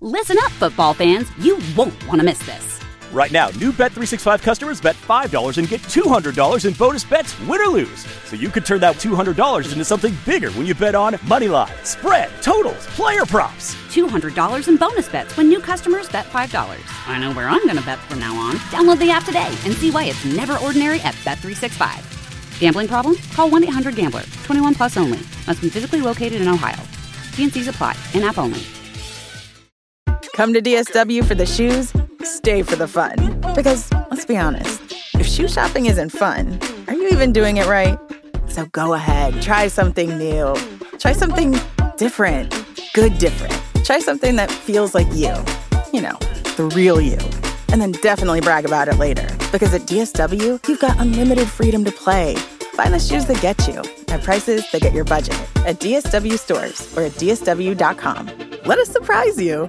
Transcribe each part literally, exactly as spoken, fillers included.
Listen up, football fans. You won't want to miss this. Right now, new Bet three sixty-five customers bet five dollars and get two hundred dollars in bonus bets, win or lose. So you could turn that two hundred dollars into something bigger when you bet on money line, spread, totals, player props. two hundred dollars in bonus bets when new customers bet five dollars. I know where I'm going to bet from now on. Download the app today and see why it's never ordinary at Bet three sixty-five. Gambling problem? Call one eight hundred gambler. twenty-one plus only. Must be physically located in Ohio. T and C's apply. In-app only. Come to D S W for the shoes, stay for the fun. Because, let's be honest, if shoe shopping isn't fun, are you even doing it right? So go ahead, try something new. Try something different. Good different. Try something that feels like you. You know, the real you. And then definitely brag about it later. Because at D S W, you've got unlimited freedom to play. Find the shoes that get you at prices that get your budget at D S W stores or at D S W dot com. Let us surprise you.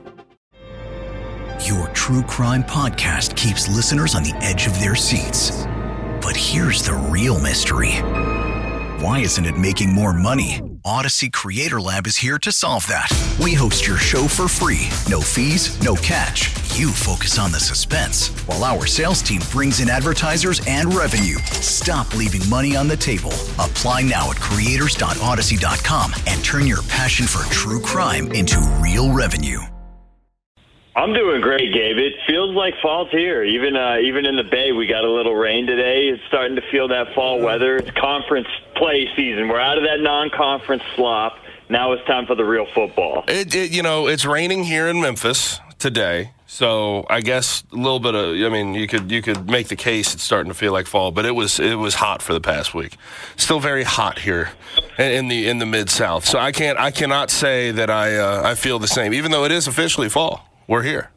Your true crime podcast keeps listeners on the edge of their seats. But here's the real mystery. Why isn't it making more money? Odyssey Creator Lab is here to solve that. We host your show for free. No fees, no catch. You focus on the suspense, while our sales team brings in advertisers and revenue. Stop leaving money on the table. Apply now at creators dot odyssey dot com and turn your passion for true crime into real revenue. I'm doing great, Gabe. It feels like fall's here. Even uh, even in the Bay, we got a little rain today. It's starting to feel that fall weather. It's conference play season. We're out of that non-conference slop. Now it's time for the real football. It, it, you know, it's raining here in Memphis today, so I guess a little bit of. I mean, you could you could make the case it's starting to feel like fall, but it was it was hot for the past week. Still very hot here in the in the Mid-South. So I can't I cannot say that I uh, I feel the same, even though it is officially fall. We're here.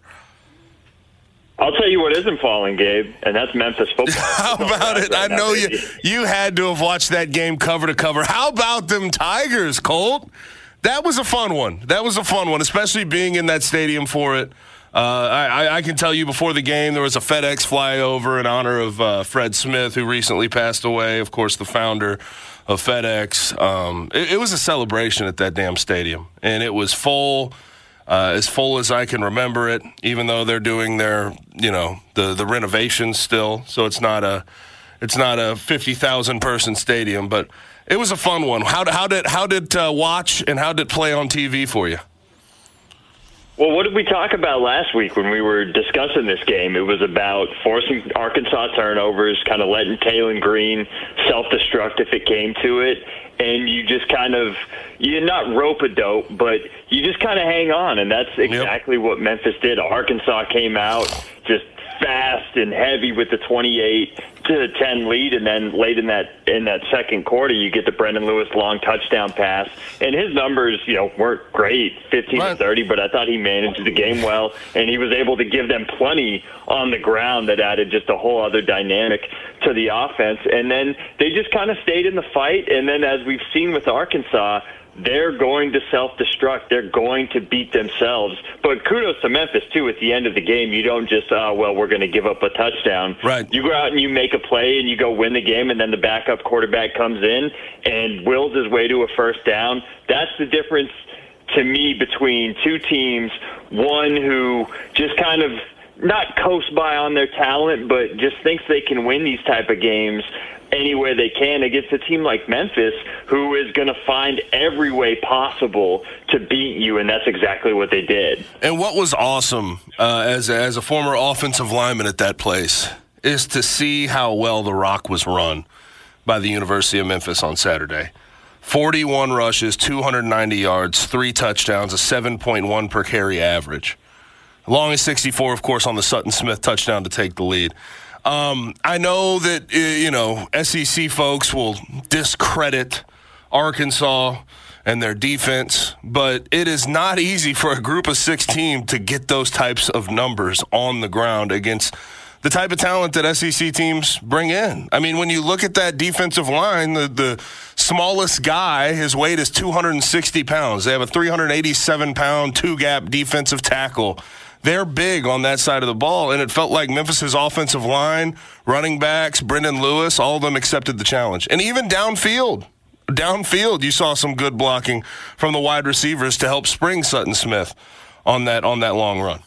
I'll tell you what isn't falling, Gabe, and that's Memphis football. How about it? I know you you had to have watched that game cover to cover. How about them Tigers, Colt? That was a fun one. That was a fun one, especially being in that stadium for it. Uh, I, I can tell you before the game there was a FedEx flyover in honor of uh, Fred Smith, who recently passed away, of course, the founder of FedEx. Um, it, it was a celebration at that damn stadium, and it was full. Uh, as full as I can remember it, even though they're doing their, you know, the, the renovations still. So it's not a, it's not a fifty thousand person stadium, but it was a fun one. How, how did how did uh, watch and how did play on T V for you? Well, what did we talk about last week when we were discussing this game? It was about forcing Arkansas turnovers, kind of letting Taylon Green self-destruct if it came to it. And you just kind of, you're not rope-a-dope, but you just kind of hang on. And that's exactly yep. what Memphis did. Arkansas came out just fast and heavy with the twenty-eight to ten lead, and then late in that in that second quarter, you get the Brendan Lewis long touchdown pass, and his numbers, you know, weren't great, fifteen to thirty, but I thought he managed the game well, and he was able to give them plenty on the ground that added just a whole other dynamic to the offense, and then they just kind of stayed in the fight, and then as we've seen with Arkansas, they're going to self-destruct. They're going to beat themselves. But kudos to Memphis, too, at the end of the game. You don't just, oh, well, we're going to give up a touchdown. Right. You go out and you make a play and you go win the game, and then the backup quarterback comes in and wills his way to a first down. That's the difference to me between two teams, one who just kind of not coast by on their talent, but just thinks they can win these type of games any way they can against a team like Memphis, who is going to find every way possible to beat you, and that's exactly what they did. And what was awesome uh, as, a, as a former offensive lineman at that place is to see how well the rock was run by the University of Memphis on Saturday. forty-one rushes, two hundred ninety yards, three touchdowns, a seven point one per carry average. Longest sixty-four, of course, on the Sutton Smith touchdown to take the lead. Um, I know that, uh, you know, S E C folks will discredit Arkansas and their defense, but it is not easy for a group of six team to get those types of numbers on the ground against the type of talent that S E C teams bring in. I mean, when you look at that defensive line, the, the smallest guy, his weight is two hundred sixty pounds. They have a three hundred eighty-seven pound two-gap defensive tackle. They're big on that side of the ball, and it felt like Memphis's offensive line, running backs, Brendan Lewis, all of them accepted the challenge. And even downfield, downfield, you saw some good blocking from the wide receivers to help spring Sutton Smith on that on that long run.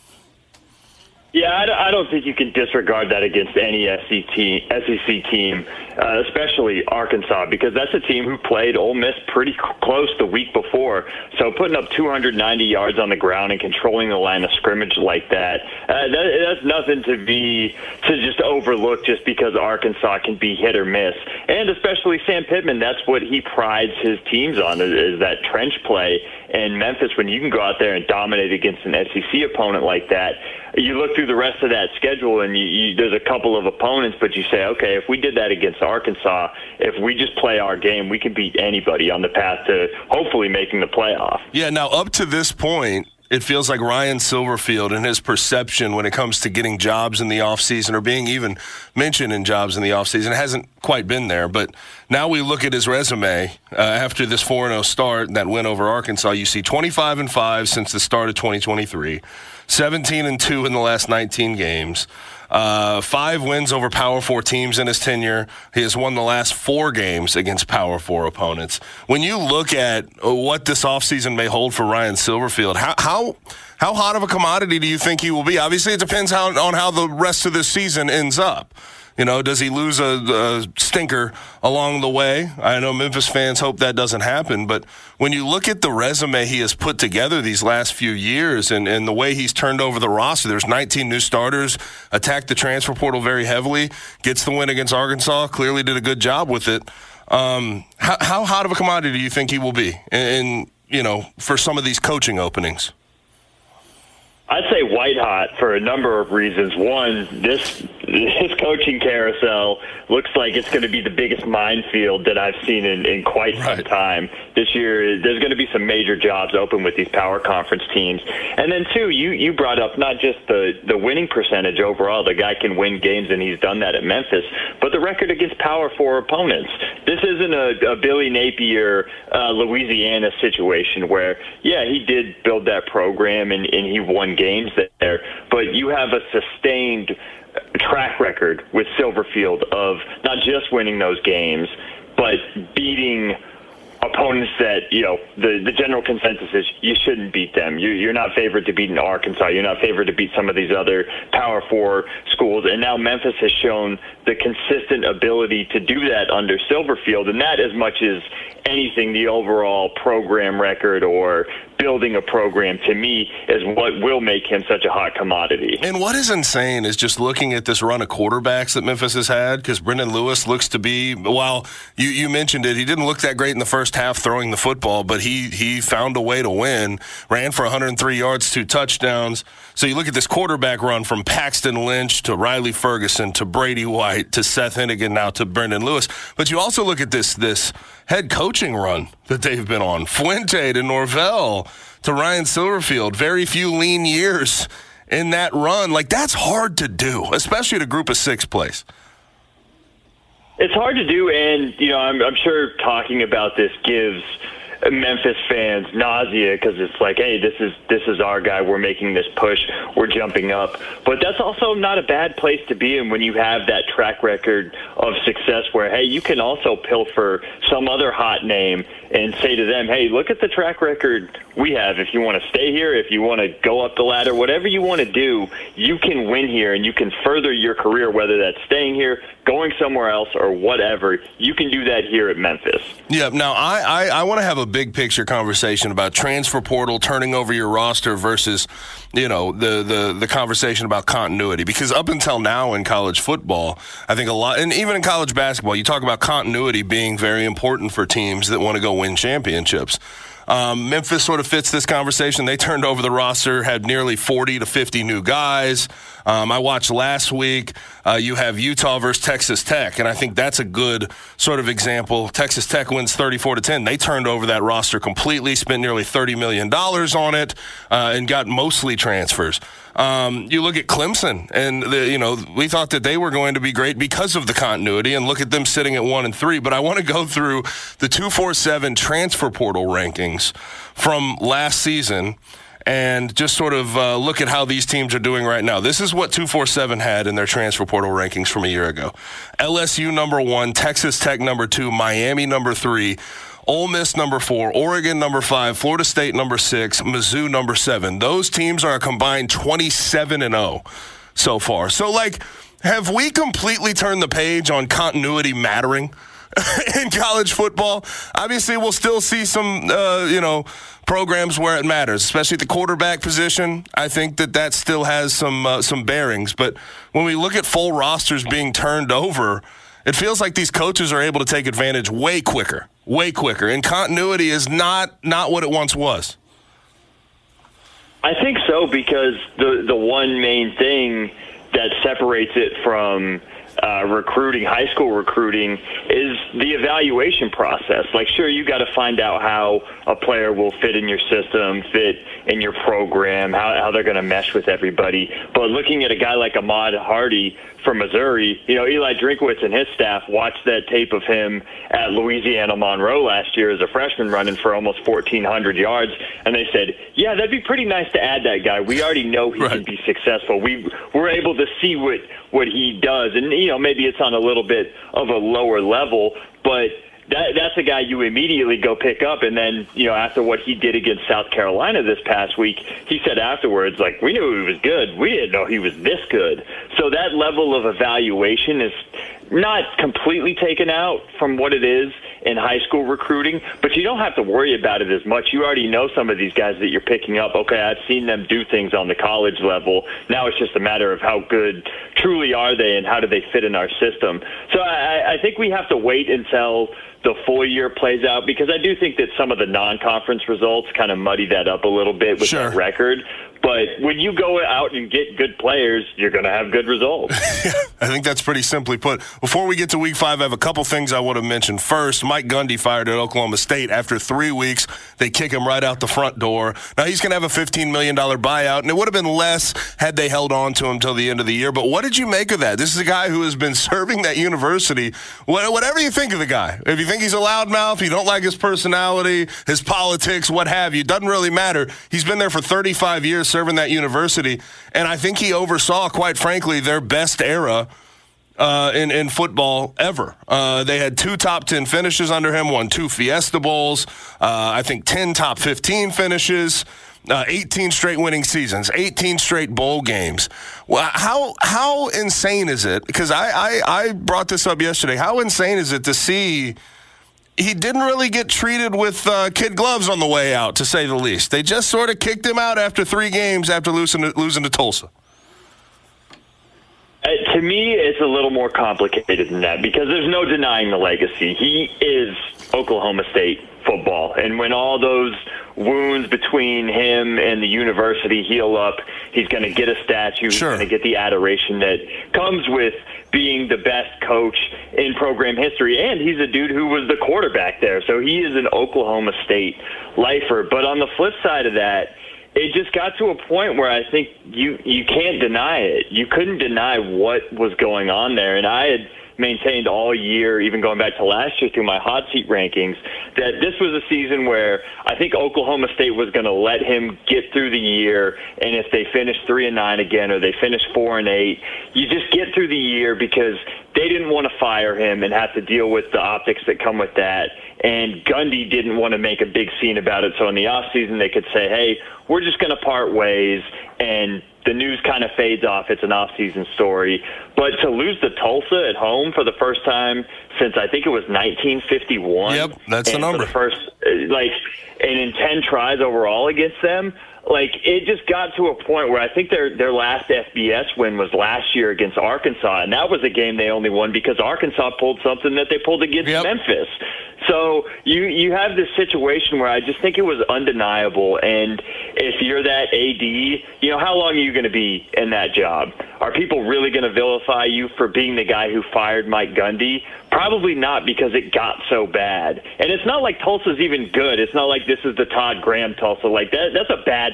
Yeah, I don't, I don't think you can disregard that against any S E C team, uh, especially Arkansas, because that's a team who played Ole Miss pretty close the week before. So putting up two hundred ninety yards on the ground and controlling the line of scrimmage like that, uh, that that's nothing to be to just overlook just because Arkansas can be hit or miss. And especially Sam Pittman, that's what he prides his teams on, is, is that trench play. And Memphis, when you can go out there and dominate against an S E C opponent like that, you look through the rest of that schedule and you, you, there's a couple of opponents, but you say, okay, if we did that against Arkansas, if we just play our game, we can beat anybody on the path to hopefully making the playoff. Yeah, now up to this point, it feels like Ryan Silverfield and his perception when it comes to getting jobs in the offseason or being even mentioned in jobs in the offseason hasn't quite been there. But now we look at his resume uh, after this four and oh start, that win over Arkansas. You see twenty-five and five since the start of twenty twenty-three, seventeen and two in the last nineteen games. Uh, five wins over Power Four teams in his tenure. He has won the last four games against Power Four opponents. When you look at what this offseason may hold for Ryan Silverfield, how how how hot of a commodity do you think he will be? Obviously, it depends how, on how the rest of this season ends up. You know, does he lose a, a stinker along the way? I know Memphis fans hope that doesn't happen, but when you look at the resume he has put together these last few years and, and the way he's turned over the roster, there's nineteen new starters, attacked the transfer portal very heavily, gets the win against Arkansas, clearly did a good job with it. Um, how, how hot of a commodity do you think he will be in, in, you know, for some of these coaching openings? I'd say white hot for a number of reasons. One, this this coaching carousel looks like it's going to be the biggest minefield that I've seen in, in quite some right. time. This year, there's going to be some major jobs open with these power conference teams. And then, two, you, you brought up not just the, the winning percentage overall. The guy can win games, and he's done that at Memphis, but the record against Power Four opponents. This isn't a, a Billy Napier, uh, Louisiana situation where, yeah, he did build that program and, and he won games there, but you have a sustained track record with Silverfield of not just winning those games, but beating opponents that, you know, the, the general consensus is you shouldn't beat them. You, you're not favored to beat in Arkansas. You're not favored to beat some of these other Power Four schools. And now Memphis has shown the consistent ability to do that under Silverfield, and that as much as anything, the overall program record or building a program, to me, is what will make him such a hot commodity. And what is insane is just looking at this run of quarterbacks that Memphis has had, because Brendan Lewis looks to be, while you, you mentioned it, he didn't look that great in the first half throwing the football, but he, he found a way to win, ran for one hundred three yards, two touchdowns. So you look at this quarterback run from Paxton Lynch to Riley Ferguson to Brady White to Seth Hennigan now to Brendan Lewis. But you also look at this this head coaching run that they've been on. Fuente to Norvell to Ryan Silverfield. Very few lean years in that run. Like, that's hard to do, especially at a group of six place. It's hard to do, and, you know, I'm, I'm sure talking about this gives Memphis fans nausea because it's like, hey, this is this is our guy. We're making this push. We're jumping up. But that's also not a bad place to be in when you have that track record of success where, hey, you can also pilfer some other hot name and say to them, hey, look at the track record we have. If you want to stay here, if you want to go up the ladder, whatever you want to do, you can win here and you can further your career, whether that's staying here, going somewhere else, or whatever. You can do that here at Memphis. Yeah, now I, I, I want to have a big picture conversation about transfer portal, turning over your roster versus, you know, the, the, the conversation about continuity. Because up until now in college football, I think a lot, and even in college basketball, you talk about continuity being very important for teams that want to go win championships. Um, Memphis sort of fits this conversation. They turned over the roster, had nearly forty to fifty new guys. Um, I watched last week, uh, you have Utah versus Texas Tech, and I think that's a good sort of example. Texas Tech wins thirty-four to ten. They turned over that roster completely, spent nearly thirty million dollars on it, uh, and got mostly transfers. Um, you look at Clemson, and the, you know, we thought that they were going to be great because of the continuity, and look at them sitting at one and three. But I want to go through the two forty-seven transfer portal rankings from last season and just sort of uh, look at how these teams are doing right now. This is what two forty-seven had in their transfer portal rankings from a year ago. L S U number one, Texas Tech number two, Miami number three. Ole Miss number four, Oregon number five, Florida State number six, Mizzou number seven. Those teams are a combined twenty-seven and oh so far. So, like, have we completely turned the page on continuity mattering in college football? Obviously, we'll still see some, uh, you know, programs where it matters, especially at the quarterback position. I think that that still has some uh, some bearings. But when we look at full rosters being turned over, it feels like these coaches are able to take advantage way quicker, way quicker. And continuity is not not what it once was. I think so, because the the one main thing that separates it from uh, recruiting, high school recruiting, is the evaluation process. Like, sure, you got to find out how a player will fit in your system, fit in your program, how, how they're going to mesh with everybody. But looking at a guy like Ahmad Hardy from Missouri, you know, Eli Drinkwitz and his staff watched that tape of him at Louisiana Monroe last year as a freshman running for almost fourteen hundred yards, and they said, yeah, that'd be pretty nice to add that guy. We already know he right. can be successful. We, we're able to see what, what he does. And, you know, maybe it's on a little bit of a lower level, but that, that's a guy you immediately go pick up. And then, you know, after what he did against South Carolina this past week, he said afterwards, like, we knew he was good. We didn't know he was this good. So that level of evaluation is not completely taken out from what it is in high school recruiting, but you don't have to worry about it as much. You already know some of these guys that you're picking up. Okay, I've seen them do things on the college level. Now it's just a matter of how good truly are they and how do they fit in our system. So I, I think we have to wait until the full year plays out, because I do think that some of the non-conference results kind of muddy that up a little bit with sure. that record. But when you go out and get good players, you're going to have good results. I think that's pretty simply put. Before we get to week five, I have a couple things I want to mention. First, Mike Gundy fired at Oklahoma State. After three weeks, they kick him right out the front door. Now, he's going to have a fifteen million dollars buyout, and it would have been less had they held on to him until the end of the year. But what did you make of that? This is a guy who has been serving that university. Whatever you think of the guy, if you think he's a loudmouth, you don't like his personality, his politics, what have you, doesn't really matter. He's been there for thirty-five years serving that university, and I think he oversaw, quite frankly, their best era uh, in, in football ever. Uh, they had two top ten finishes under him, won two Fiesta Bowls, uh, I think ten top fifteen finishes, uh, eighteen straight winning seasons, eighteen straight bowl games. Well, how how insane is it? Because I, I, I brought this up yesterday. How insane is it to see he didn't really get treated with uh, kid gloves on the way out, to say the least. They just sort of kicked him out after three games after losing to, losing to Tulsa. Uh, to me, it's a little more complicated than that, because there's no denying the legacy. He is Oklahoma State football. And when all those wounds between him and the university heal up, he's going to get a statue. Sure. He's going to get the adoration that comes with being the best coach in program history. And he's a dude who was the quarterback there. So he is an Oklahoma State lifer. But on the flip side of that, it just got to a point where I think you, you can't deny it. You couldn't deny what was going on there. And I had maintained all year, even going back to last year through my hot seat rankings, that this was a season where I think Oklahoma State was going to let him get through the year, and if they finish three and nine again, or they finish four and eight, you just get through the year, because they didn't want to fire him and have to deal with the optics that come with that. And Gundy didn't want to make a big scene about it. So in the offseason, they could say, hey, we're just going to part ways, and the news kind of fades off. It's an off-season story. But to lose to Tulsa at home for the first time since I think it was nineteen fifty-one. Yep, that's the number. For the first, like, and in ten tries overall against them, like, it just got to a point where I think their their last F B S win was last year against Arkansas, and that was a game they only won because Arkansas pulled something that they pulled against yep. Memphis. So you you have this situation where I just think it was undeniable, and if you're that A D, you know, how long are you going to be in that job? Are people really going to vilify you for being the guy who fired Mike Gundy? Probably not, because it got so bad. And it's not like Tulsa's even good. It's not like this is the Todd Graham Tulsa. Like, that, that's a bad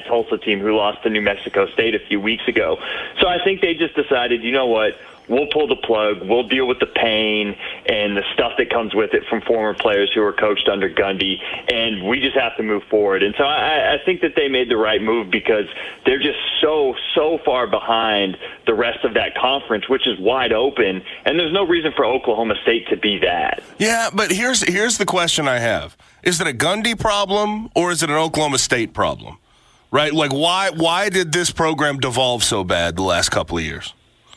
bad Tulsa team who lost to New Mexico State a few weeks ago. So I think they just decided, you know what, we'll pull the plug, we'll deal with the pain and the stuff that comes with it from former players who were coached under Gundy, and we just have to move forward. And so I, I think that they made the right move because they're just so, so far behind the rest of that conference, which is wide open, and there's no reason for Oklahoma State to be that. Yeah, but here's here's the question I have. Is it a Gundy problem or is it an Oklahoma State problem? Right? Like, why why did this program devolve so bad the last couple of years?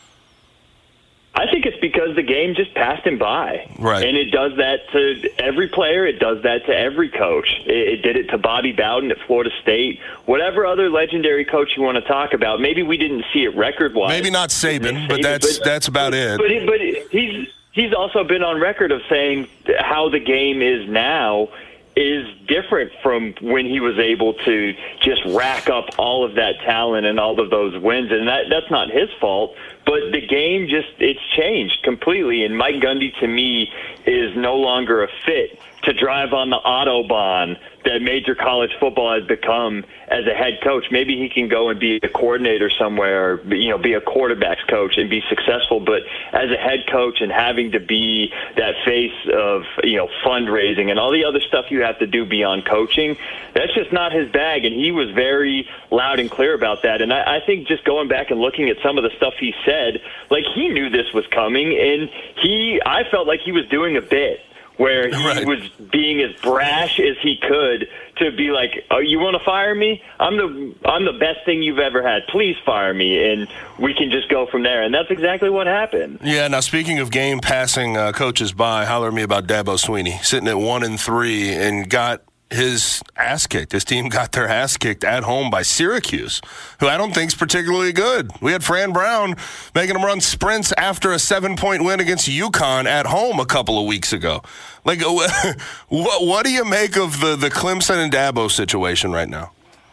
I think it's because the game just passed him by. Right. And it does that to every player. It does that to every coach. It, it did it to Bobby Bowden at Florida State. Whatever other legendary coach you want to talk about, maybe we didn't see it record-wise. Maybe not Saban, Saban but that's but, that's about it. But, but he's he's also been on record of saying how the game is now is different from when he was able to just rack up all of that talent and all of those wins. And that that's not his fault. But the game just, it's changed completely. And Mike Gundy, to me, is no longer a fit to drive on the Autobahn that major college football has become as a head coach. Maybe he can go and be a coordinator somewhere, or, you know, be a quarterback's coach and be successful. But as a head coach and having to be that face of, you know, fundraising and all the other stuff you have to do beyond coaching, that's just not his bag. And he was very loud and clear about that. And I, I think just going back and looking at some of the stuff he said, like, he knew this was coming, and he, I felt like he was doing a bit where he right. was being as brash as he could to be like, "Oh, you want to fire me? I'm the I'm the best thing you've ever had. Please fire me, and we can just go from there." And that's exactly what happened. Yeah. Now, speaking of game passing uh, coaches by, holler at me about Dabo Swinney sitting at one and three and got his ass kicked. His team got their ass kicked at home by Syracuse, who I don't think is particularly good. We had Fran Brown making them run sprints after a seven-point win against UConn at home a couple of weeks ago. Like, what, what do you make of the, the Clemson and Dabo situation right now?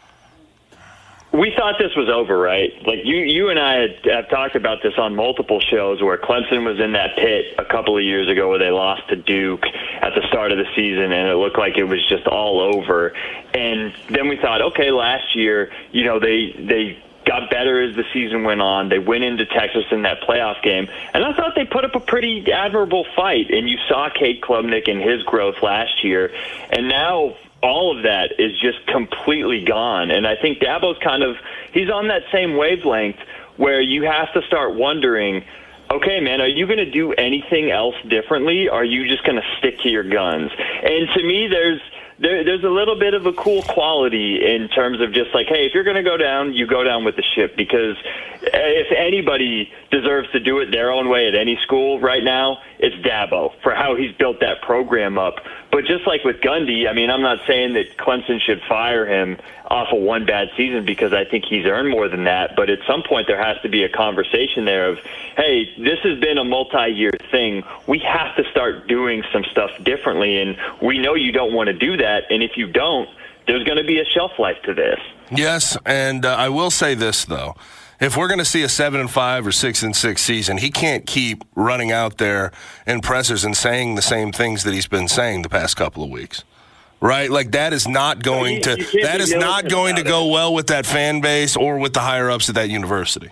We thought this was over, right? Like, you you and I had, have talked about this on multiple shows where Clemson was in that pit a couple of years ago where they lost to Duke at the start of the season, and it looked like it was just all over. And then we thought, okay, last year, you know, they they got better as the season went on. They went into Texas in that playoff game, and I thought they put up a pretty admirable fight. And you saw Cade Klubnik and his growth last year, and now all of that is just completely gone. And I think Dabo's kind of, he's on that same wavelength where you have to start wondering, okay, man, are you going to do anything else differently? Or are you just going to stick to your guns? And to me, there's, There, there's a little bit of a cool quality in terms of just like, hey, if you're going to go down, you go down with the ship, because if anybody deserves to do it their own way at any school right now, it's Dabo for how he's built that program up. But just like with Gundy, I mean, I'm not saying that Clemson should fire him off of one bad season, because I think he's earned more than that. But at some point there has to be a conversation there of, hey, this has been a multi-year thing. We have to start doing some stuff differently, and we know you don't want to do that. And if you don't, there's going to be a shelf life to this. Yes, and uh, I will say this, though. If we're going to see a seven and five or six and six season, he can't keep running out there in pressers and saying the same things that he's been saying the past couple of weeks. Right? Like, that is not going to that is not going to go well with that fan base or with the higher ups at that university.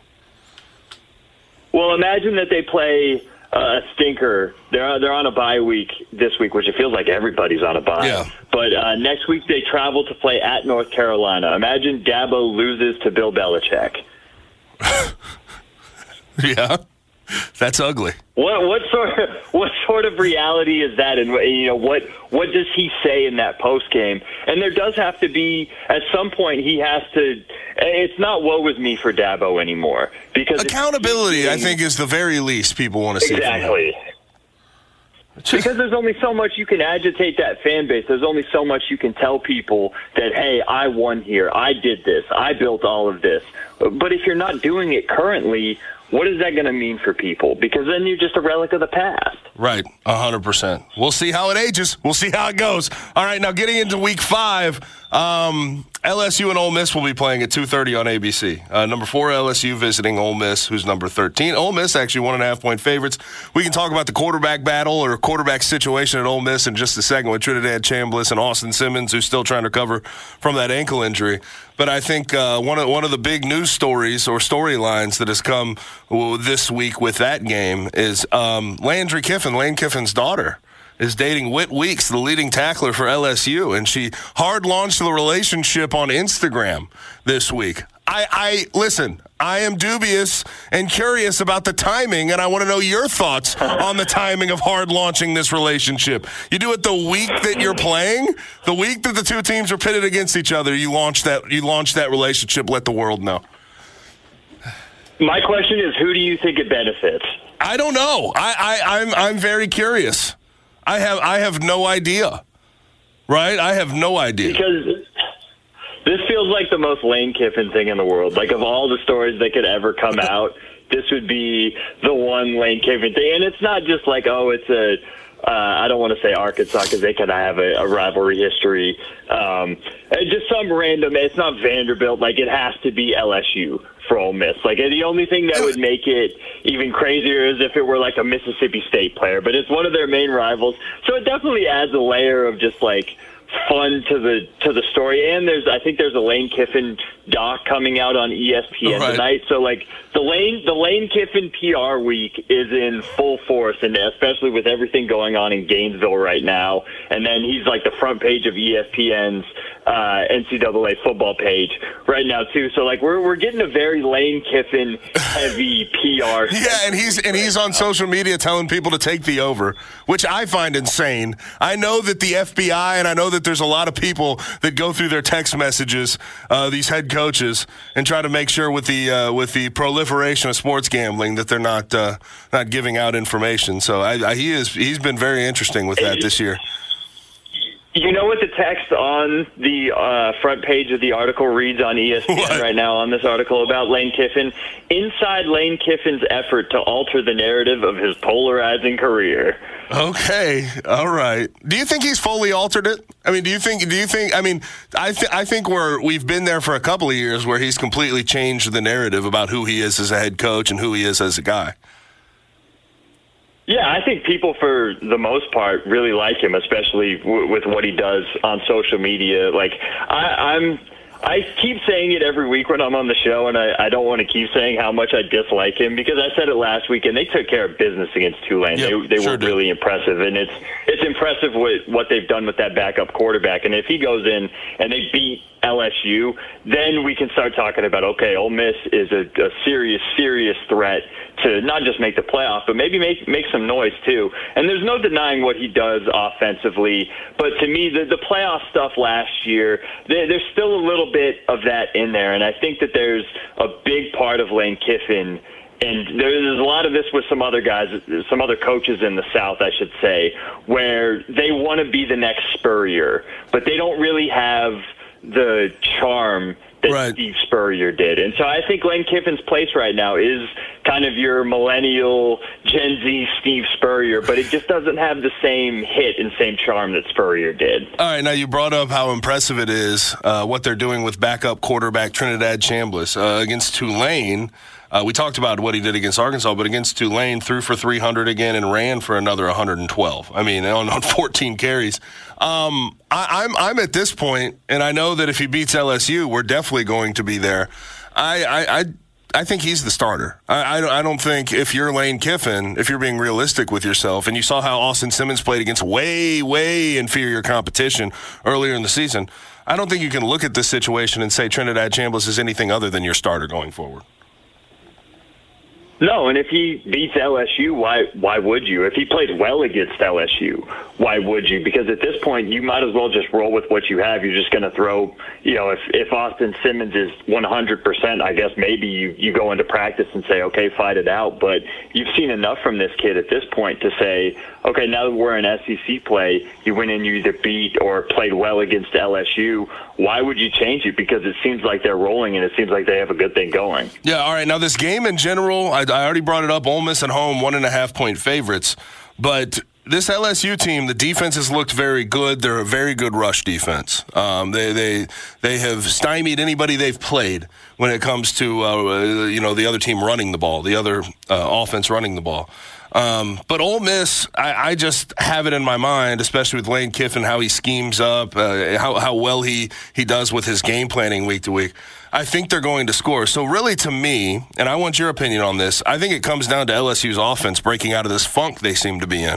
Well, imagine that they play a stinker. They're they're on a bye week this week, which it feels like everybody's on a bye. Yeah. But uh, next week they travel to play at North Carolina. Imagine Dabo loses to Bill Belichick. Yeah, that's ugly. What what sort of, what sort of reality is that? And you know what what does he say in that post game? And there does have to be, at some point he has to. It's not woe is me for Dabo anymore, because accountability, I think, is the very least people want to see. Exactly. From him. Because there's only so much you can agitate that fan base. There's only so much you can tell people that, hey, I won here. I did this. I built all of this. But if you're not doing it currently, what is that going to mean for people? Because then you're just a relic of the past. Right, one hundred percent. We'll see how it ages. We'll see how it goes. All right, now getting into week five, um, L S U and Ole Miss will be playing at two thirty on A B C. Uh, number four, L S U visiting Ole Miss, who's number thirteen. Ole Miss actually one and a half point favorites. We can talk about the quarterback battle or quarterback situation at Ole Miss in just a second with Trinidad Chambliss and Austin Simmons, who's still trying to recover from that ankle injury. But I think uh, one of one of the big news stories or storylines that has come this week with that game is um, Landry Kiffin, Lane Kiffin's daughter, is dating Whit Weeks, the leading tackler for L S U, and she hard launched the relationship on Instagram this week. I, I listen, I am dubious and curious about the timing, and I want to know your thoughts on the timing of hard launching this relationship. You do it the week that you're playing, the week that the two teams are pitted against each other, you launch that you launch that relationship, let the world know. My question is, who do you think it benefits? I don't know. I, I I'm I'm very curious. I have I have no idea, right? I have no idea. Because this feels like the most Lane Kiffin thing in the world. Like, of all the stories that could ever come out, this would be the one Lane Kiffin thing. And it's not just like, oh, it's a, uh, I don't want to say Arkansas because they kind of have a, a rivalry history. Um, just some random, it's not Vanderbilt. Like, it has to be L S U for Ole Miss. Like, the only thing that would make it even crazier is if it were like a Mississippi State player, but it's one of their main rivals. So it definitely adds a layer of just like fun to the to the story. And there's I think there's a Lane Kiffin doc coming out on E S P N right. tonight. So like the Lane the Lane Kiffin P R week is in full force, and especially with everything going on in Gainesville right now. And then he's like the front page of E S P N's uh, N C double A football page right now too. So like we're we're getting a very Lane Kiffin heavy P R. Yeah, and he's and he's on social media telling people to take the over, which I find insane. I know that the F B I and I know that there's a lot of people that go through their text messages, uh, these head coaches, and try to make sure with the uh, with the proliferation of sports gambling that they're not uh, not giving out information. So I, I, he is he's been very interesting with that this year. You know what the text on the uh, front page of the article reads on E S P N what? right now on this article about Lane Kiffin? Inside Lane Kiffin's effort to alter the narrative of his polarizing career. Okay, all right. Do you think he's fully altered it? I mean, do you think? Do you think? I mean, I th- I think we're we've been there for a couple of years where he's completely changed the narrative about who he is as a head coach and who he is as a guy. Yeah, I think people, for the most part, really like him, especially w- with what he does on social media. Like, I, I'm, I keep saying it every week when I'm on the show, and I, I don't want to keep saying how much I dislike him because I said it last week, and they took care of business against Tulane. Yep, they they sure were did. really impressive, and it's it's impressive what what they've done with that backup quarterback. And if he goes in and they beat L S U, then we can start talking about, okay, Ole Miss is a, a serious, serious threat to not just make the playoff, but maybe make make some noise too. And there's no denying what he does offensively. But to me, the, the playoff stuff last year, there, there's still a little bit of that in there. And I think that there's a big part of Lane Kiffin, and there's a lot of this with some other guys, some other coaches in the South, I should say, where they want to be the next Spurrier, but they don't really have the charm that right. Steve Spurrier did. And so I think Lane Kiffin's place right now is kind of your millennial Gen Z Steve Spurrier, but it just doesn't have the same hit and same charm that Spurrier did. All right, now you brought up how impressive it is, uh, what they're doing with backup quarterback Trinidad Chambliss uh, against Tulane. Uh, we talked about what he did against Arkansas, but against Tulane, threw for three hundred again and ran for another one hundred twelve. I mean, on, on fourteen carries. Um, I, I'm I'm at this point, and I know that if he beats L S U, we're definitely going to be there. I I I, I think he's the starter. I, I I don't think if you're Lane Kiffin, if you're being realistic with yourself, and you saw how Austin Simmons played against way way inferior competition earlier in the season, I don't think you can look at this situation and say Trinidad Chambliss is anything other than your starter going forward. No, and if he beats L S U, why why would you? If he played well against L S U, why would you? Because at this point, you might as well just roll with what you have. You're just going to throw, you know, if, if Austin Simmons is one hundred percent, I guess maybe you, you go into practice and say, okay, fight it out. But you've seen enough from this kid at this point to say, okay, now that we're in S E C play, you went in, you either beat or played well against L S U. Why would you change it? Because it seems like they're rolling and it seems like they have a good thing going. Yeah, all right. Now, this game in general, I, I already brought it up. Ole Miss at home, one and a half point favorites. But this L S U team, the defense has looked very good. They're a very good rush defense. Um, they they they have stymied anybody they've played when it comes to uh, you know the other team running the ball, the other uh, offense running the ball. Um, but Ole Miss, I, I just have it in my mind, especially with Lane Kiffin, how he schemes up, uh, how how well he he does with his game planning week to week. I think they're going to score. So really, to me, and I want your opinion on this, I think it comes down to L S U's offense breaking out of this funk they seem to be in.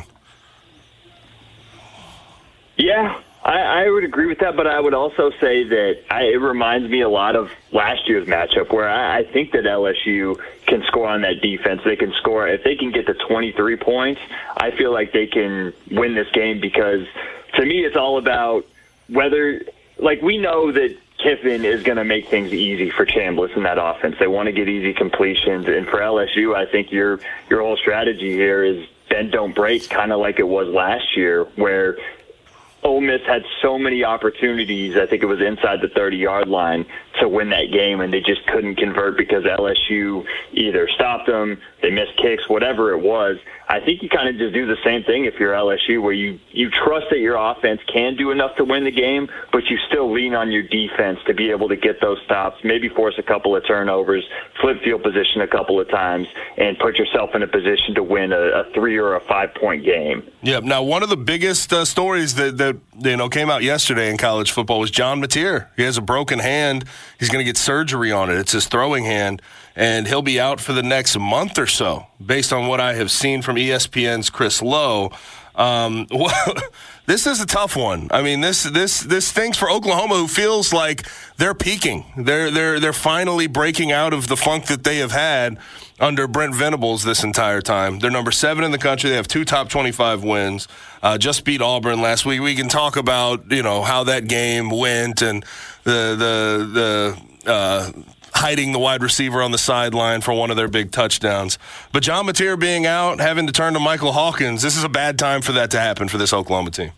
Yeah, I, I would agree with that, but I would also say that I, it reminds me a lot of last year's matchup where I, I think that L S U can score on that defense. They can score. If they can get to twenty-three points, I feel like they can win this game because, to me, it's all about whether – like, we know that Kiffin is going to make things easy for Chambliss in that offense. They want to get easy completions. And for L S U, I think your your whole strategy here is bend, don't break, kind of like it was last year where – Ole Miss had so many opportunities, I think it was inside the thirty-yard line, to win that game, and they just couldn't convert because L S U either stopped them, they missed kicks, whatever it was. I think you kind of just do the same thing if you're L S U, where you, you trust that your offense can do enough to win the game, but you still lean on your defense to be able to get those stops, maybe force a couple of turnovers, flip field position a couple of times, and put yourself in a position to win a, a three or a five-point game. Yeah. Now, one of the biggest uh, stories that, that you know came out yesterday in college football was John Mateer. He has a broken hand. He's going to get surgery on it. It's his throwing hand, and he'll be out for the next month or so, based on what I have seen from E S P N's Chris Lowe. Um, well, this is a tough one. I mean, this this this stinks for Oklahoma, who feels like they're peaking. They're they're they're finally breaking out of the funk that they have had under Brent Venables this entire time. They're number seven in the country. They have two top twenty-five wins. Uh, just beat Auburn last week. We can talk about you know how that game went and the the the. Uh, hiding the wide receiver on the sideline for one of their big touchdowns. But John Mateer being out, having to turn to Michael Hawkins, this is a bad time for that to happen for this Oklahoma team.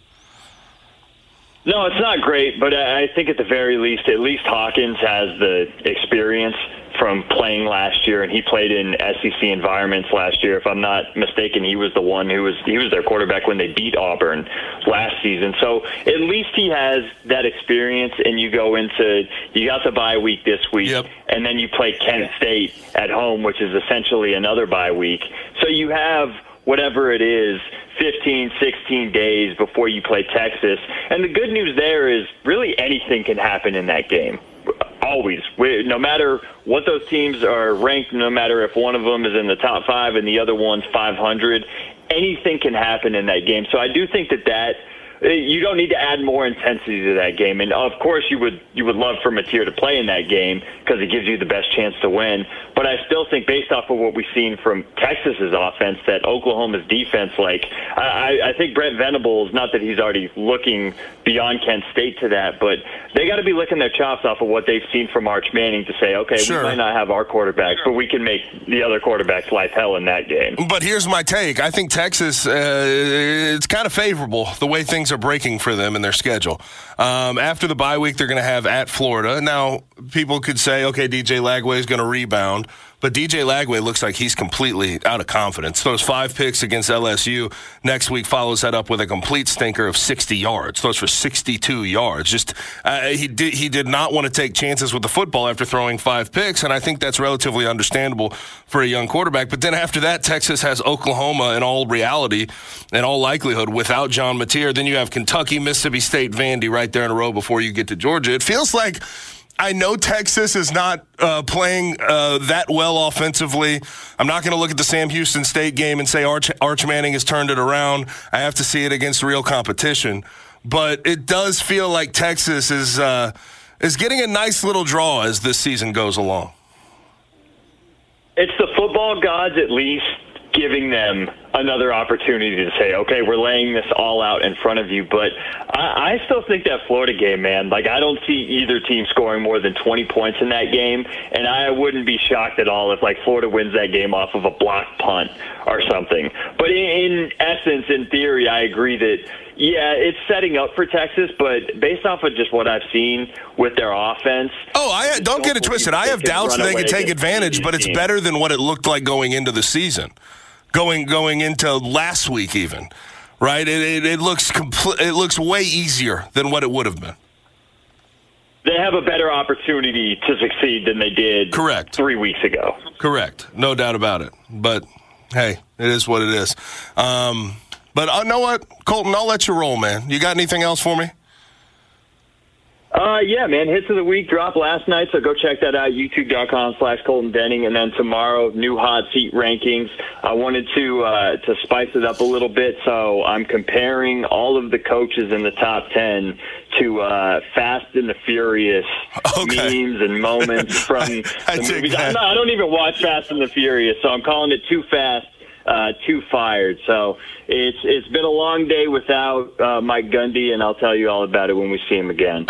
No, it's not great, but I think at the very least, at least Hawkins has the experience from playing last year, and he played in S E C environments last year. If I'm not mistaken, he was the one who was he was their quarterback when they beat Auburn last season. So at least he has that experience, and you go into you got the bye week this week, yep. and then you play Kent State at home, which is essentially another bye week. So you have whatever it is, fifteen, sixteen days before you play Texas. And the good news there is really anything can happen in that game. Always. No matter what those teams are ranked, no matter if one of them is in the top five and the other one's five hundred, anything can happen in that game. So I do think that that you don't need to add more intensity to that game. And, of course, you would you would love for Mateer to play in that game because it gives you the best chance to win. But I still think, based off of what we've seen from Texas's offense, that Oklahoma's defense, like, I, I think Brent Venables, not that he's already looking beyond Kent State to that, but they got to be licking their chops off of what they've seen from Arch Manning to say, okay, sure. we might not have our quarterbacks, but we can make the other quarterbacks' life hell in that game. But here's my take. I think Texas, uh, it's kind of favorable, the way things are breaking for them in their schedule. Um, after the bye week, they're going to have at Florida. Now, people could say, okay, D J Lagway is going to rebound. But D J Lagway looks like he's completely out of confidence. Throws five picks against L S U. Next week follows that up with a complete stinker of sixty yards. Throws for sixty-two yards. Just uh, he did he did not want to take chances with the football after throwing five picks, and I think that's relatively understandable for a young quarterback. But then after that, Texas has Oklahoma in all reality, in all likelihood, without John Mateer. Then you have Kentucky, Mississippi State, Vandy right there in a row before you get to Georgia. It feels like I know Texas is not uh, playing uh, that well offensively. I'm not going to look at the Sam Houston State game and say Arch, Arch Manning has turned it around. I have to see it against real competition. But it does feel like Texas is uh, is getting a nice little draw as this season goes along. It's the football gods at least giving them another opportunity to say, okay, we're laying this all out in front of you. But I, I still think that Florida game, man, like I don't see either team scoring more than twenty points in that game. And I wouldn't be shocked at all if like Florida wins that game off of a blocked punt or something. But in, in essence, in theory, I agree that, yeah, it's setting up for Texas, but based off of just what I've seen with their offense. Oh, I don't, don't get it twisted. I have doubts they can take advantage, but it's team. better than what it looked like going into the season. Going going into last week even. right? It, it, it looks compl- It looks way easier than what it would have been. They have a better opportunity to succeed than they did Correct. three weeks ago. Correct. No doubt about it. But, hey, it is what it is. Um, but I uh, know what, Colton, I'll let you roll, man. You got anything else for me? Uh, yeah, man. Hits of the week dropped last night, so go check that out, youtube.com slash Colton Denning. And then tomorrow, new hot seat rankings. I wanted to uh, to spice it up a little bit, so I'm comparing all of the coaches in the top ten to uh, Fast and the Furious okay. memes and moments from I, I the movies. that. I'm not, I don't even watch Fast and the Furious, so I'm calling it Too Fast. Uh, too fired. So it's it's been a long day without uh, Mike Gundy, and I'll tell you all about it when we see him again.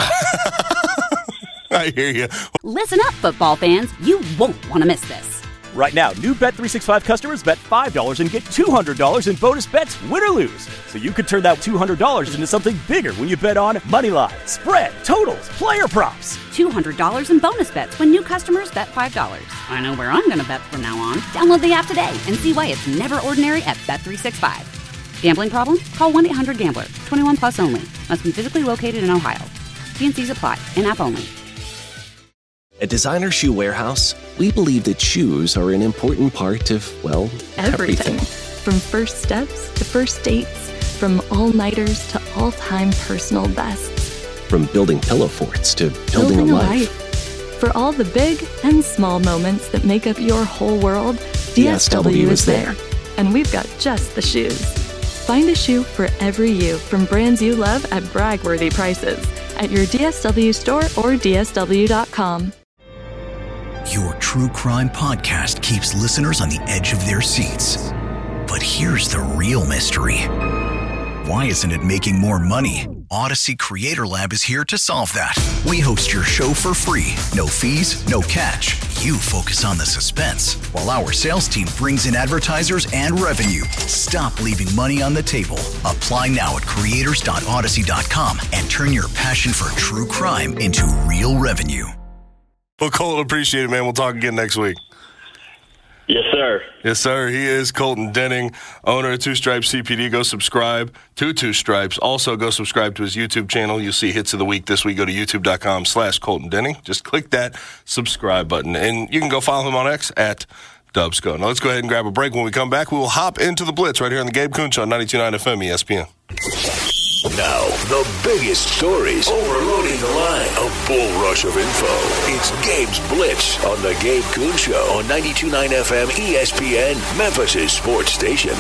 I hear you. Listen up, football fans. You won't want to miss this. Right now, new Bet three sixty-five customers bet five dollars and get two hundred dollars in bonus bets, win or lose. So you could turn that two hundred dollars into something bigger when you bet on Moneyline, Spread, Totals, Player Props. two hundred dollars in bonus bets when new customers bet five dollars. I know where I'm going to bet from now on. Download the app today and see why it's never ordinary at Bet three sixty-five. Gambling problem? Call one eight hundred gambler. twenty-one plus only. Must be physically located in Ohio. T and C's apply. In-app only. At Designer Shoe Warehouse, we believe that shoes are an important part of, well, everything. everything. From first steps to first dates, from all-nighters to all-time personal bests. From building pillow forts to building, building a, a life. life. For all the big and small moments that make up your whole world, D S W, D S W is there. And we've got just the shoes. Find a shoe for every you from brands you love at brag-worthy prices at your D S W store or D S W dot com. Your true crime podcast keeps listeners on the edge of their seats. But here's the real mystery. Why isn't it making more money? Odyssey Creator Lab is here to solve that. We host your show for free. No fees, no catch. You focus on the suspense, while our sales team brings in advertisers and revenue. Stop leaving money on the table. Apply now at creators dot odyssey dot com and turn your passion for true crime into real revenue. Well, Colton, appreciate it, man. We'll talk again next week. Yes, sir. Yes, sir. He is Colton Denning, owner of Two Stripes C P D. Go subscribe to Two Stripes. Also, go subscribe to his YouTube channel. You'll see hits of the week this week. Go to youtube.com slash Colton Denning. Just click that subscribe button. And you can go follow him on X at Dubsco. Now, let's go ahead and grab a break. When we come back, we will hop into the Blitz right here on the Gabe Kuhn Show, ninety-two point nine F M E S P N. Now, the biggest stories overloading the line. A bull rush of info. It's Gabe's Blitz on the Gabe Kuhn Show on ninety-two point nine F M E S P N, Memphis' sports station.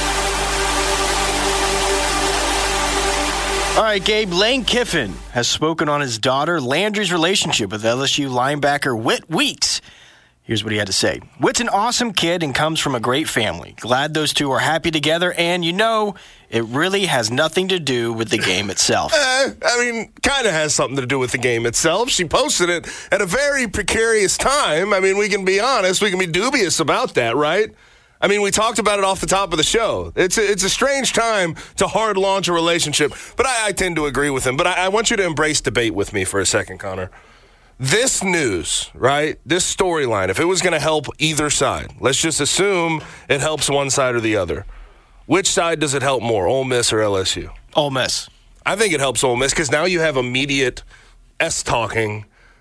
All right, Gabe, Lane Kiffin has spoken on his daughter Landry's relationship with L S U linebacker Whit Weeks. Here's what he had to say. Whit's an awesome kid and comes from a great family. Glad those two are happy together, and you know, it really has nothing to do with the game itself. Uh, I mean, kind of has something to do with the game itself. She posted it at a very precarious time. I mean, we can be honest. We can be dubious about that, right? I mean, we talked about it off the top of the show. It's a, it's a strange time to hard launch a relationship, but I, I tend to agree with him. But I, I want you to embrace debate with me for a second, Connor. This news, right, this storyline, if it was going to help either side, let's just assume it helps one side or the other. Which side does it help more, Ole Miss or L S U? Ole Miss. I think it helps Ole Miss because now you have immediate S-talking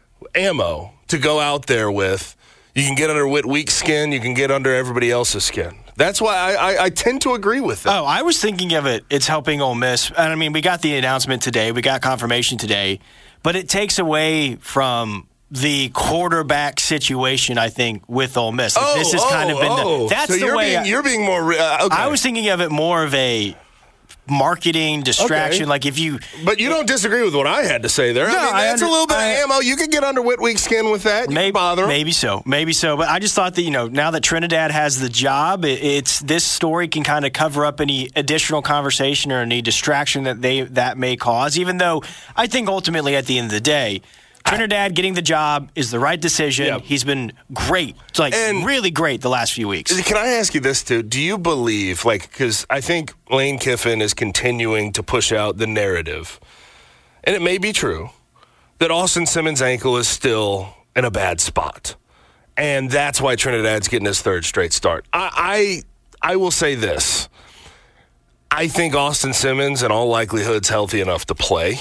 ammo to go out there with. You can get under Whit Weeks' skin. You can get under everybody else's skin. That's why I, I, I tend to agree with that. Oh, I was thinking of it. It's helping Ole Miss. And I mean, we got the announcement today. We got confirmation today. But it takes away from the quarterback situation, I think, with Ole Miss. Like, oh, this has oh, kind of been oh. the, that's so the you're way being, I, you're being more. Uh, okay. I was thinking of it more of a marketing distraction. Okay. Like if you, but you don't disagree with what I had to say there. No, I mean, I that's under, a little bit I, of ammo. You could get under Whit Weeks' skin with that. You maybe bother him. Maybe so. Maybe so. But I just thought that, you know, now that Trinidad has the job, it, it's this story can kind of cover up any additional conversation or any distraction that they that may cause. Even though I think ultimately at the end of the day, Trinidad getting the job is the right decision. Yep. He's been great. It's like and really great the last few weeks. Can I ask you this, too? Do you believe, like, because I think Lane Kiffin is continuing to push out the narrative, and it may be true, that Austin Simmons' ankle is still in a bad spot. And that's why Trinidad's getting his third straight start. I I, I will say this. I think Austin Simmons, in all likelihood, is healthy enough to play.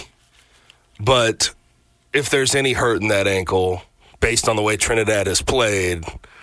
But if there's any hurt in that ankle, based on the way Trinidad has played,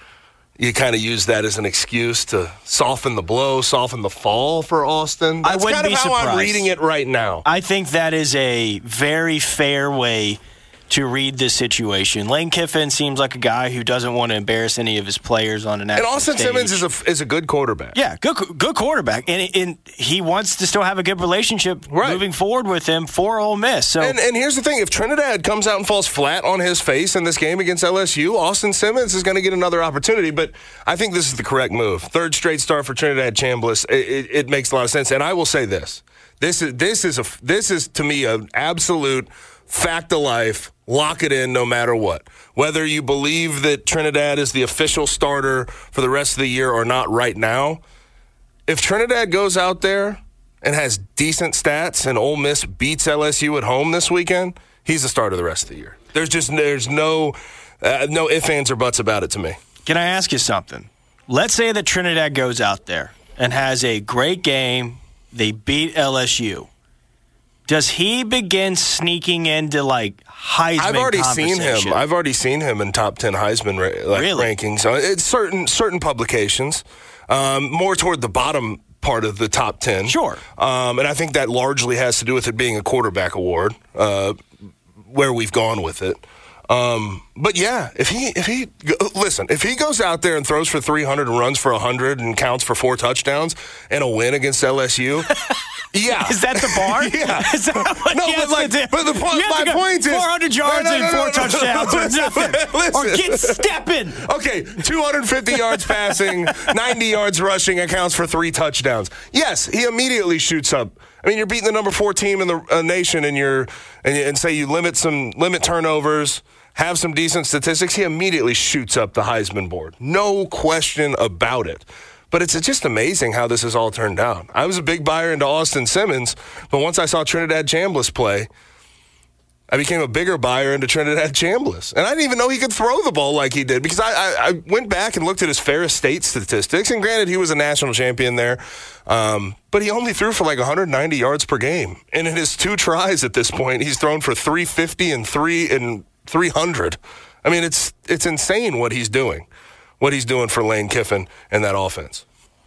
you kind of use that as an excuse to soften the blow, soften the fall for Austin. That's I wouldn't kind of be how surprised. I'm reading it right now. I think that is a very fair way to read this situation. Lane Kiffin seems like a guy who doesn't want to embarrass any of his players on an national And Austin stage. Simmons is a is a good quarterback. Yeah, good good quarterback, and, and he wants to still have a good relationship right. moving forward with him for Ole Miss. So, and, and here's the thing: if Trinidad comes out and falls flat on his face in this game against L S U, Austin Simmons is going to get another opportunity. But I think this is the correct move. Third straight start for Trinidad Chambliss. It, it, it makes a lot of sense. And I will say this: this is this is a this is to me an absolute fact of life. Lock it in no matter what. Whether you believe that Trinidad is the official starter for the rest of the year or not right now, if Trinidad goes out there and has decent stats and Ole Miss beats L S U at home this weekend, he's the starter the rest of the year. There's just there's no uh, no ifs, ands, or buts about it to me. Can I ask you something? Let's say that Trinidad goes out there and has a great game. They beat L S U. Does he begin sneaking into, like, Heisman I've already seen him. I've already seen him in top ten Heisman ra- like, really? rankings. Uh, it's certain certain publications, um, more toward the bottom part of the top ten. Sure. Um, and I think that largely has to do with it being a quarterback award, uh, where we've gone with it. Um, but yeah, if he if he listen, if he goes out there and throws for three hundred and runs for one hundred and counts for four touchdowns and a win against L S U, yeah, is that the bar? Yeah, is that what no, he but has like, to do? but the point, You have my to go point is four hundred yards no, no, no, and four no, no, touchdowns no, or listen, nothing, listen. or get stepping. Okay, two hundred fifty yards passing, ninety yards rushing, accounts for three touchdowns. Yes, he immediately shoots up. I mean, you're beating the number four team in the uh, nation, and you're and, and say you limit some limit turnovers, have some decent statistics. He immediately shoots up the Heisman board, no question about it. But it's just amazing how this has all turned out. I was a big buyer into Austin Simmons, but once I saw Trinidad Chambliss play, I became a bigger buyer into Trinidad Chambliss. And I didn't even know he could throw the ball like he did, because I, I, I went back and looked at his Ferris State statistics, and granted, he was a national champion there, um, but he only threw for like one hundred ninety yards per game. And in his two tries at this point, he's thrown for three fifty and three and three hundred. I mean, it's it's insane what he's doing, what he's doing for Lane Kiffin and that offense.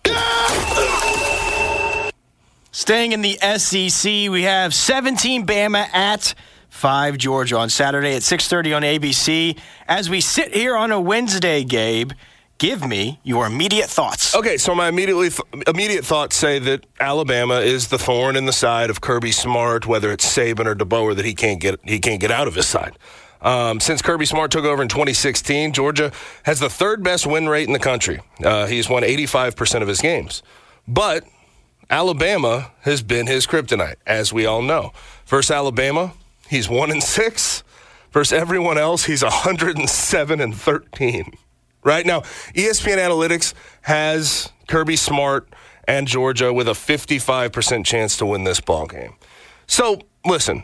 Staying in the S E C, we have seventeen Bama at five Georgia on Saturday at six thirty on A B C. As we sit here on a Wednesday, Gabe, give me your immediate thoughts. Okay, so my immediately th- immediate thoughts say that Alabama is the thorn in the side of Kirby Smart, whether it's Saban or DeBoer, that he can't get he can't get out of his side. Um, since Kirby Smart took over in twenty sixteen, Georgia has the third best win rate in the country. Uh, he's won eighty-five percent of his games. But Alabama has been his kryptonite, as we all know. Versus Alabama, he's one and six. Versus everyone else, he's one hundred seven and thirteen. Right now, E S P N Analytics has Kirby Smart and Georgia with a fifty-five percent chance to win this ball game. So, listen,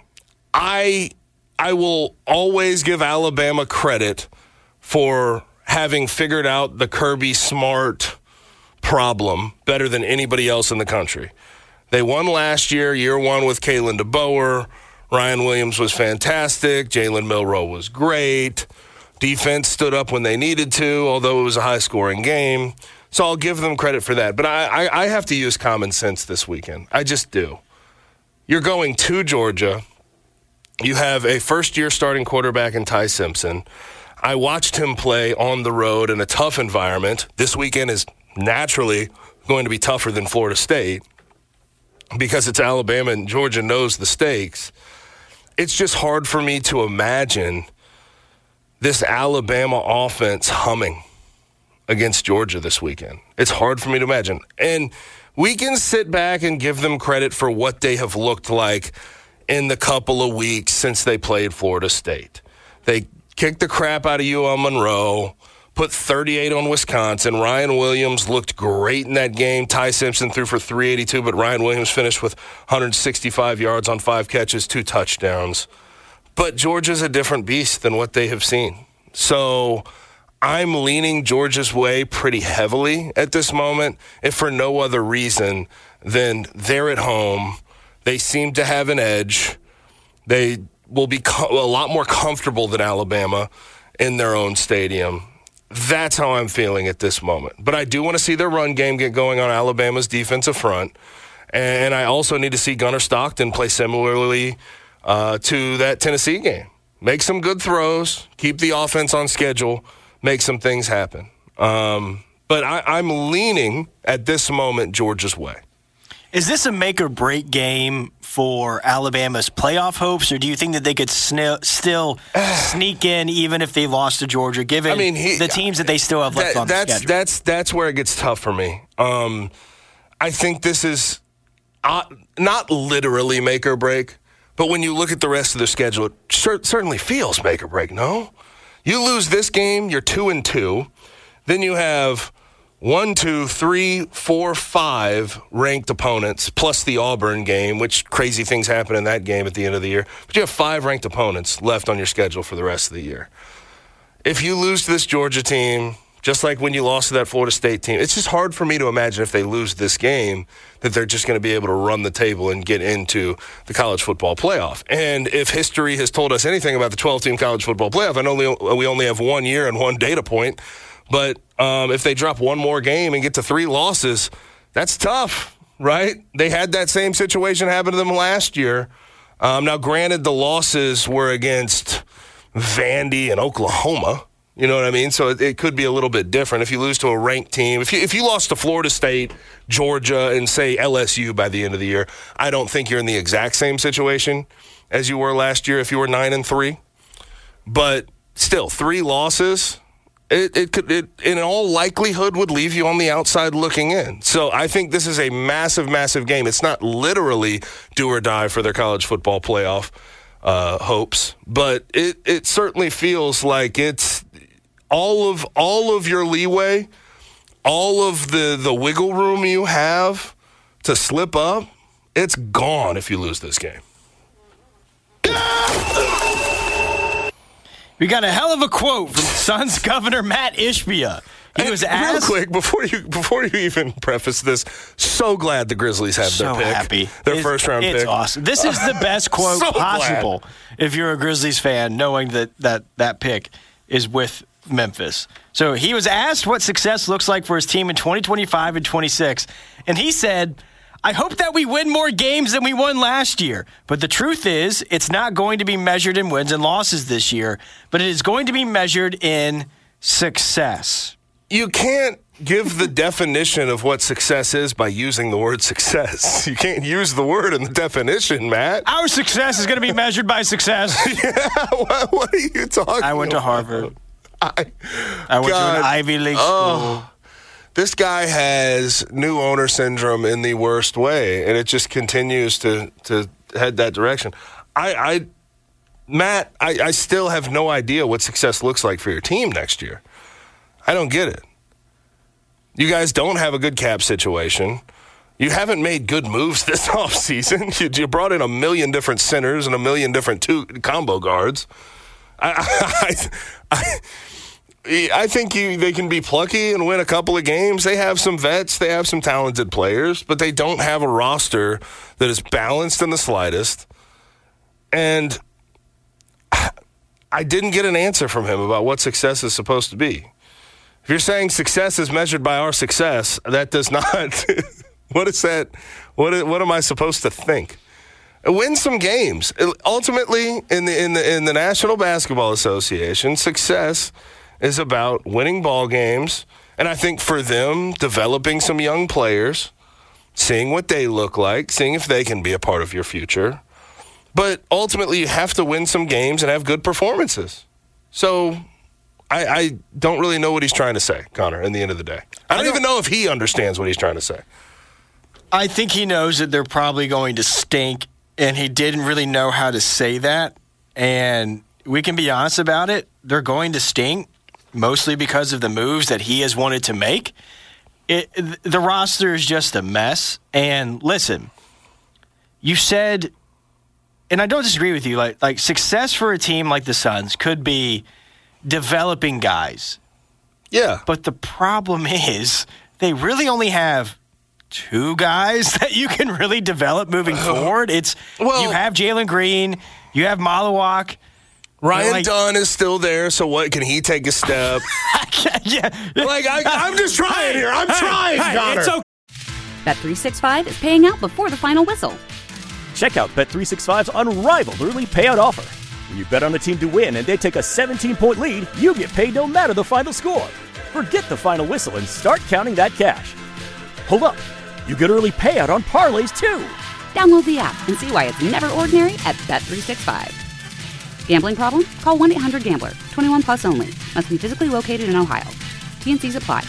I I will always give Alabama credit for having figured out the Kirby Smart problem better than anybody else in the country. They won last year, year one with Kalen DeBoer. Ryan Williams was fantastic. Jalen Milroe was great. Defense stood up when they needed to, although it was a high-scoring game. So I'll give them credit for that. But I, I, I have to use common sense this weekend. I just do. You're going to Georgia. You have a first-year starting quarterback in Ty Simpson. I watched him play on the road in a tough environment. This weekend is naturally going to be tougher than Florida State because it's Alabama and Georgia knows the stakes. It's just hard for me to imagine this Alabama offense humming against Georgia this weekend. It's hard for me to imagine. And we can sit back and give them credit for what they have looked like in the couple of weeks since they played Florida State. They kicked the crap out of U L Monroe, put thirty-eight on Wisconsin. Ryan Williams looked great in that game. Ty Simpson threw for three eighty-two, but Ryan Williams finished with one hundred sixty-five yards on five catches, two touchdowns. But Georgia's a different beast than what they have seen. So I'm leaning Georgia's way pretty heavily at this moment, if for no other reason then they're at home. They seem to have an edge. They will be co- a lot more comfortable than Alabama in their own stadium. That's how I'm feeling at this moment. But I do want to see their run game get going on Alabama's defensive front. And I also need to see Gunnar Stockton play similarly uh, to that Tennessee game. Make some good throws, keep the offense on schedule, make some things happen. Um, but I, I'm leaning at this moment Georgia's way. Is this a make-or-break game for Alabama's playoff hopes, or do you think that they could sn- still sneak in even if they lost to Georgia, given I mean, he, the teams that they still have left that, on the that's, schedule? That's, that's where it gets tough for me. Um, I think this is uh, not literally make or break, but when you look at the rest of the schedule, it cer- certainly feels make or break, no? You lose this game, you're two and two. Then you have one, two, three, four, five ranked opponents, plus the Auburn game, which crazy things happen in that game at the end of the year. But you have five ranked opponents left on your schedule for the rest of the year. If you lose to this Georgia team, just like when you lost to that Florida State team, it's just hard for me to imagine if they lose this game that they're just going to be able to run the table and get into the college football playoff. And if history has told us anything about the twelve-team college football playoff, I know we only have one year and one data point, but um, if they drop one more game and get to three losses, that's tough, right? They had that same situation happen to them last year. Um, now, granted, the losses were against Vandy and Oklahoma. You know what I mean? So it, it could be a little bit different if you lose to a ranked team. If you if you lost to Florida State, Georgia, and say L S U by the end of the year, I don't think you're in the exact same situation as you were last year if you were nine and three. But still, three losses, it it could it in all likelihood would leave you on the outside looking in. So I think this is a massive, massive game. It's not literally do or die for their college football playoff uh, hopes, but it it certainly feels like it's. All of all of your leeway, all of the, the wiggle room you have to slip up, it's gone if you lose this game. We got a hell of a quote from Suns Governor Matt Ishbia. He was asked, real quick before you before you even preface this. So glad the Grizzlies have so their pick, happy. their it's, first round it's pick. It's awesome. This is the best quote so possible glad. if you're a Grizzlies fan, knowing that that that pick is with Memphis. So he was asked what success looks like for his team in twenty twenty-five and twenty-six, and he said, I hope that we win more games than we won last year. But the truth is, it's not going to be measured in wins and losses this year, but it is going to be measured in success. You can't give the definition of what success is by using the word success. You can't use the word in the definition, Matt. Our success is going to be measured by success. Yeah, what, what are you talking about? I went to Harvard. I, I went God, to an Ivy League school. Oh, this guy has new owner syndrome in the worst way, and it just continues to, to head that direction. I, I Matt, I, I still have no idea what success looks like for your team next year. I don't get it. You guys don't have a good cap situation. You haven't made good moves this offseason. You, you brought in a million different centers and a million different two combo guards. I, I, I, I think you, they can be plucky and win a couple of games. They have some vets. They have some talented players, but they don't have a roster that is balanced in the slightest. And I didn't get an answer from him about what success is supposed to be. If you're saying success is measured by our success, that does not. What is that? What, what am I supposed to think? Win some games. Ultimately, in the in the in the National Basketball Association, success is about winning ball games, and I think for them, developing some young players, seeing what they look like, seeing if they can be a part of your future. But ultimately, you have to win some games and have good performances. So I, I don't really know what he's trying to say, Connor, in the end of the day. I don't, I don't even know if he understands what he's trying to say. I think he knows that they're probably going to stink, and he didn't really know how to say that. And we can be honest about it. They're going to stink, mostly because of the moves that he has wanted to make. It, the roster is just a mess. And listen, you said, and I don't disagree with you, like, like success for a team like the Suns could be developing guys. Yeah. But the problem is they really only have two guys that you can really develop moving forward. It's well, you have Jalen Green, you have Malawak. Ryan like, Dunn is still there, so what? Can he take a step? yeah. Like, I, I'm just trying here. I'm hey, trying, hey, Connor. It's okay. Bet three sixty-five is paying out before the final whistle. Check out Bet three sixty-five's unrivaled early payout offer. When you bet on a team to win and they take a seventeen-point lead, you get paid no matter the final score. Forget the final whistle and start counting that cash. Hold up. You get early payout on parlays, too. Download the app and see why it's never ordinary at Bet three sixty-five. Gambling problem? Call one eight hundred gambler. twenty-one plus only. Must be physically located in Ohio. T N Cs apply.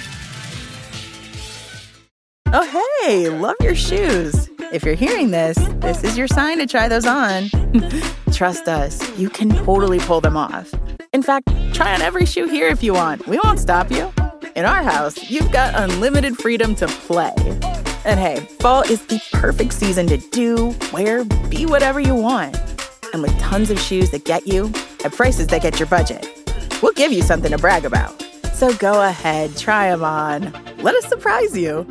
Oh, hey, love your shoes. If you're hearing this, this is your sign to try those on. Trust us, you can totally pull them off. In fact, try on every shoe here if you want. We won't stop you. In our house, you've got unlimited freedom to play. And hey, fall is the perfect season to do, wear, be whatever you want. And with tons of shoes that get you at prices that get your budget, we'll give you something to brag about. So go ahead, try them on. Let us surprise you.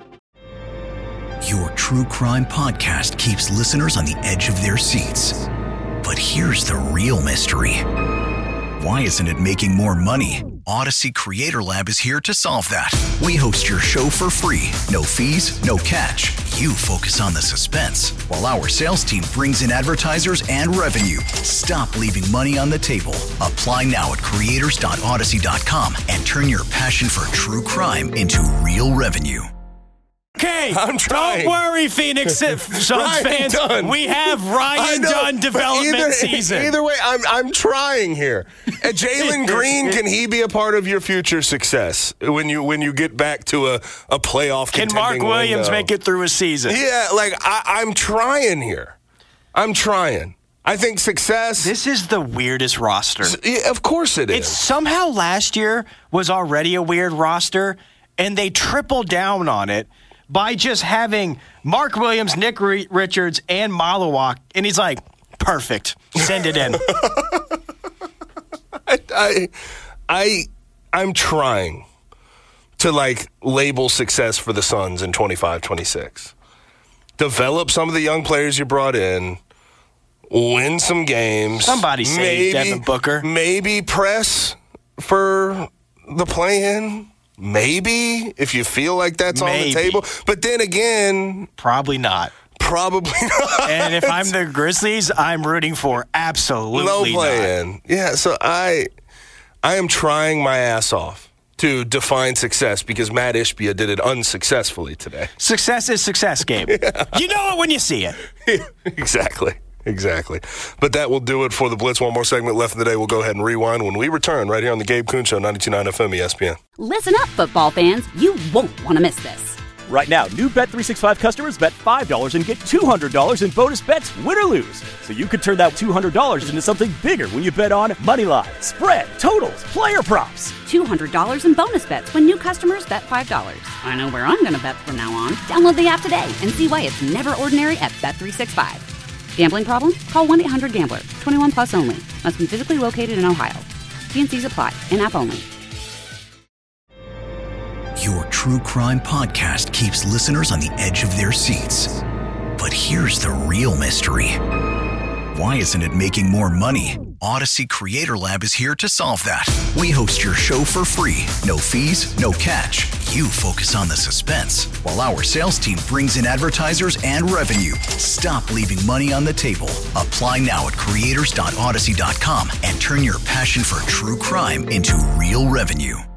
Your true crime podcast keeps listeners on the edge of their seats. But here's the real mystery. Why isn't it making more money? Odyssey Creator Lab is here to solve that. We host your show for free. No fees, no catch. You focus on the suspense, while our sales team brings in advertisers and revenue. Stop leaving money on the table. Apply now at creators dot odyssey dot com and turn your passion for true crime into real revenue. Okay, I'm trying. Don't worry, Phoenix Suns fans. Dunn. We have Ryan know, Dunn development either, season. Either way, I'm I'm trying here. And Jalen Green, can he be a part of your future success when you when you get back to a, a playoff? Can Mark Williams window? make it through a season? Yeah, like I, I'm trying here. I'm trying. I think success. This is the weirdest roster. Yeah, of course it is. It's somehow last year was already a weird roster, and they tripled down on it by just having Mark Williams, Nick Richards, and Malawak. And he's like, perfect. Send it in. I, I, I, I'm trying to, like, label success for the Suns in twenty-five twenty-six. Develop some of the young players you brought in. Win some games. Somebody save Devin Booker. Maybe press for the play-in. Maybe, if you feel like that's Maybe. on the table. But then again... Probably not. Probably not. And if I'm the Grizzlies, I'm rooting for absolutely no play-in. not. Yeah, so I, I am trying my ass off to define success because Matt Ishbia did it unsuccessfully today. Success is success, Gabe. Yeah. You know it when you see it. Exactly. Exactly. But that will do it for the Blitz. One more segment left in the day. We'll go ahead and rewind when we return right here on the Gabe Kuhn Show, ninety-two point nine F M E S P N. Listen up, football fans. You won't want to miss this. Right now, new Bet three sixty-five customers bet five dollars and get two hundred dollars in bonus bets, win or lose. So you could turn that two hundred dollars into something bigger when you bet on moneyline, spread, totals, player props. two hundred dollars in bonus bets when new customers bet five dollars. I know where I'm going to bet from now on. Download the app today and see why it's never ordinary at Bet three sixty-five. Gambling problem? Call one eight hundred gambler. twenty-one plus only. Must be physically located in Ohio. T N Cs apply. In-app only. Your true crime podcast keeps listeners on the edge of their seats. But here's the real mystery. Why isn't it making more money? Odyssey Creator Lab is here to solve that. We host your show for free. No fees, no catch. You focus on the suspense, while our sales team brings in advertisers and revenue. Stop leaving money on the table. Apply now at creators dot odyssey dot com and turn your passion for true crime into real revenue.